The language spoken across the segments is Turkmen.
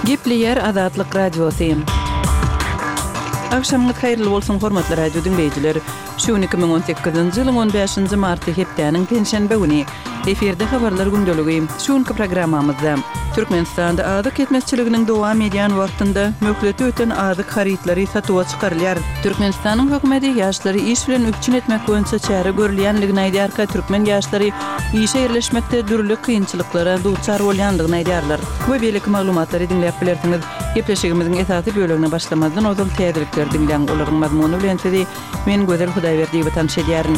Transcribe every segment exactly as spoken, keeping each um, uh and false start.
Gepleyer Azatlyk Radiosu. Akşamınız hayırlı bolsun hormatly radio dinleyijiler. Şu iki bin on sekizinji ýylyň on beşinji marty hepdeniň penşenbe güni eferde habarlar gündöligi. Şuňky programmamyzda Türkmenistanda azyk etmezçiliginiň dowam edýän wagtynda mökleti öten azyk harytlary satyga çykarylýar. Türkmenistanyň hökümeti ýaşlary iş bilen üçin etmek boýunça çäre görülýänligini aýdýar. Türkmen ýaşlary işe ýerleşmekde dürli kynçylyklara duçar bolýanlygyny aýdýarlar. Bu beýleki maglumatlary dinläp bilersiňiz. Gepleşigimiziň esasy bölümine başlamazdan ozal täzelikler dinleýän olaryň mazmuny bilen sizi men Gözel Hudaýberdiýew tanış edýärin.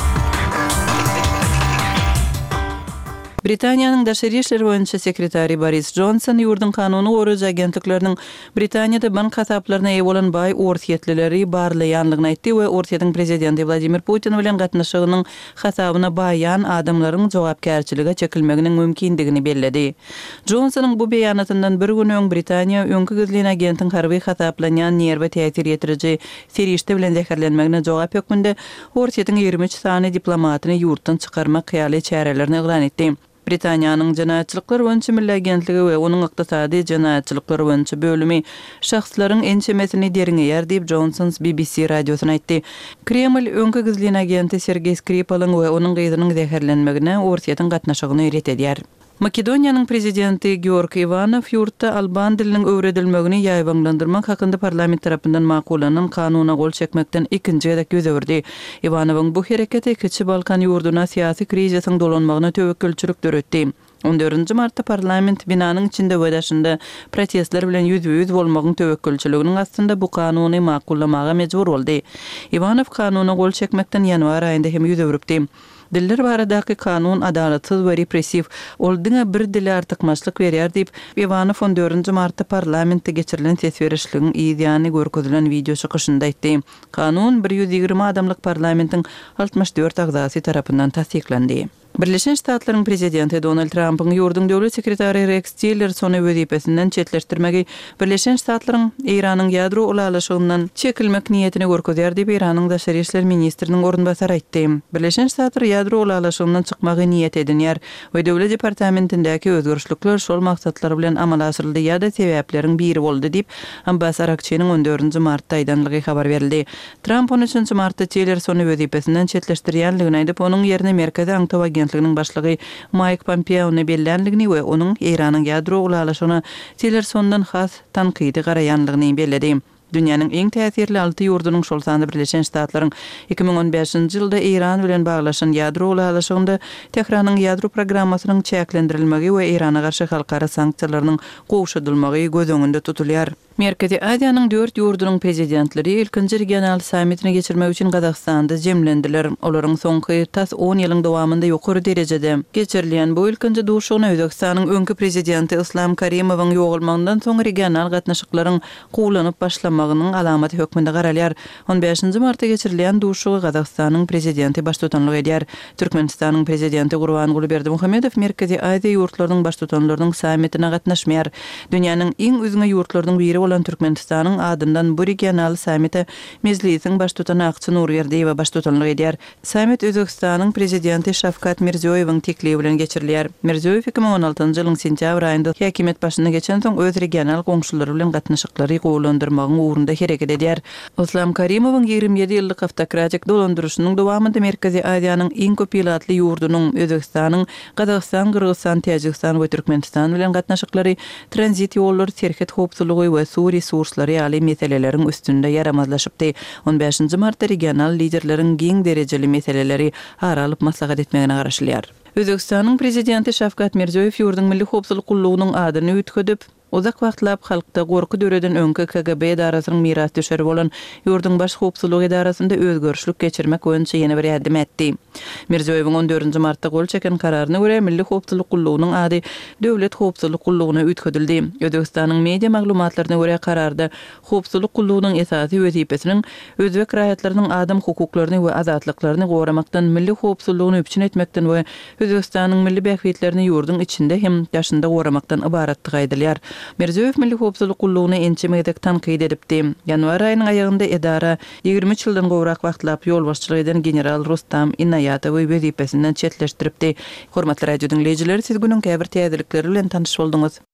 Britaniýanyň daşary işleri boýunça sekretary Boris Johnson ýurdun kanuny goraýjy agentlikleriniň Britaniýada bank hasaplaryna eýe bolan baý orsiýetlileri barlaýanlygyny aýtdy we Orsiýanyň prezidenti Vladimir Putin bilen gatnaşygynyň hasabyna baýan adamlaryň jogapkärçiligi çekilmeginiň mümkindigini bellädi. Johnsonyň bu beýanatyndan bir gün öň Britaniýa öňkü gizlin agentin harby hasaplanýan nerwe täsir ýetiriji serişde bilen zäherlenmegine jogap ýokmunda Orsiýanyň ýigirmi üç sany diplomatyny ýurtdan çykarmak hyýaly çärelerini eglan etdi. Britaniýanyň janaýatçylyklar boýunça milli agentligi we onuň ykdysady janaýatçylyklar boýunça bölümi şahslaryň ençemesini deriňeýär diýip Johnson B B C radiosyna aýtdy. Kreml öňkü gizlin agenti Sergey Skripal'yň we onuň gyzynyň zäherlenmegine Orsiýanyň gatnaşygyny ret edýär. Makedoniýanyň prezidenti Georg Ivanov ýurtda alban diliniň öwredilmegini ýaýbanlandyrmak hakynda parlament tarapyndan makulanan kanuna gol çekmekden ikinji gedek göz öwürdi. Ivanowyň bu hereketi Kiçi Balkan ýurduna syýasy krizisiň dolanmagyna töwekkülçilik döretdi. on dördünji martda parlament binanyň içinde wedaşynda protestler bilen ýüz-ýüz bolmagyň töwekkülçiliginiň aslynda bu kanuny makullamaga mejbur boldy. Ivanov kanuna gol çekmekden ýanwar aýynda hem ýüz öwürdi. Diller baradaky kanun adalatsyz we repressiv, ol diňe bir dile artykmaçlyk berýär diýip Ivanov on dördünji martda parlamentde geçirilen ses berişligiň ýa-ni görkezülen video çykyşynda aýtdy. Kanun bir ýüz ýigirmi adamlyk parlamentiň altymyş dört agzasy tarapyndan tasdiklendi. Birleşen Ştatlaryň prezidenti Donald Trump'yň ýurdun döwlet sekretary Rex Tillersony wezipesinden çetleşdirmegi Birleşen Ştatlaryň Iranyň ýadro ulalaşygyndan çekilmek niýetini görkezýär diýip Iranyň daşary işler ministriniň orunbasary aýtdy. Birleşen Ştatlar ýadro ulalaşygyndan çykmagy niýet edýär we döwlet departamentindäki özgörüşlikler şol maksatlar bilen amala asyryldy ýa-da sebäpleriň biri boldy diýip ambasador Akçeňiň on dördünji martda aýdanlygy habar berildi. Trump on üçünji martda Tillersony wezipesinden çetleşdirýänligini aýdyp onuň ýerine Merkezi Aňtaw agentliginiň başlygy Mike Pompeo-ny bellenligini we onuň Iranyň ýadro ulalaşygyna Tillersondan has tankydy garaýanlygyny belledi. Dünýäniň iň täsirli alty ýurdunyň şol sany Birleşen Ştatlaryň iki bin on beşinji ýylda Iran bilen baglaşan ýadro ulalaşygynda Tehranyň ýadro programmasynyň çäklendirilmegi we Irana garşy halkara sanksiýalarynyň gowşadylmagy göz öňünde tutulýar. Merkezi Aziýanyň dört ýurdunyň prezidentleri ilkinji regional sammitini geçirmek üçin Gazagstanda jemlendiler. Olaryň soňky tas on ýylyň dowamında ýokary derejede geçirilýän bu ilkinji duşugyna Özbekistanyň öňkü prezidenti Islom Karimowyň ýogulmagyndan soň regional gatnaşyklaryň gowlanyp başlamagynyň alamaty hökmünde garalýar. on beşinji martda geçirilýän duşugy Gazagstanyň prezidenti baştutanlyk edýär. Türkmenistanyň prezidenti Gurbanguly Berdimuhamedow Merkezi Aziýa ýurtlarynyň baştutanlarynyň sammitine gatnaşmaýar. Dünýäniň iň üzüňe ýurtlarynyň biri olan Türkmenistanyň adyndan bu regional sammite mezlisiň baştutany Akçy Nurberdiýew baştutanlyk edýär. Sammit Özbekistanyň prezidenti Şavkat Mirziýoýewiň teklibi bilen geçirilýär. Mirziýoýew iki bin on altynjy ýylyň sentýabr aýynda häkimet başyna geçen soň öz regional goňşulary bilen gatnaşyklary gowlandyrmagyň uğrunda hereket edýär. Islom Karimowyň ýigirmi ýedi ýyllyk awtokratik dolandyrşynyň dowamında Merkezi Aziýanyň iň köp ýylatly ýurdunyň Özbekistanyň, Gazagystan, Kyrgyzstan, Täjikistan we Türkmenistan bilen gatnaşyklary tranzit ýollary, terket howpsuzlygy we su resurslary ýaly meseleleriň üstünde ýaramazlaşypdy. on beşinji martda regional liderleriň giň derejeli meseleleri aralyp maslahat etmegine garaşylýar. Özbekistanyň prezidenti Şavkat Mirziýoýew ýurdun milli howpsuzlyk gullugynyň adyny üýtgedip uzak wagtlap halkda gorky döreden öňkü K G B edarasynyň miras düşeri bolan ýurdun baş howpsuzlyk edarasynda özgörüşlik geçirmek boýunça ýene bir ýardym etdi. Mirziýoýewiň on dördünji martda gol çeken kararyna görä milli howpsuzlyk gullugynyň ady döwlet howpsuzlyk gullugyna üýtgedildi. Özbekistanyň media maglumatlaryna görä kararda howpsuzlyk gullugynyň esasy wezipesiniň özbek raýatlarynyň adam hukuklaryny we azatlyklaryny goramakdan milli howpsuzlygyny üpçün etmekden we Özbekistanyň milli bähwitlerini ýurdun içinde hem ýaşynda goramakdan ibaratlygy aýdylýar. Mirziýoýew milli howpsuzlyk gullugyny ençemegdek tanqid edipdi. Ýanwar aýynyň aýagynda edara ýigirmi üç ýyldan gowrak wagtlap ýol başçylyk eden general Rustam Inaýatowy wezipesinden çetleşdiripdi. Hormatly radio dinleýijiler, siz günüň käbir täzelikleri bilen tanyş bolduňuz.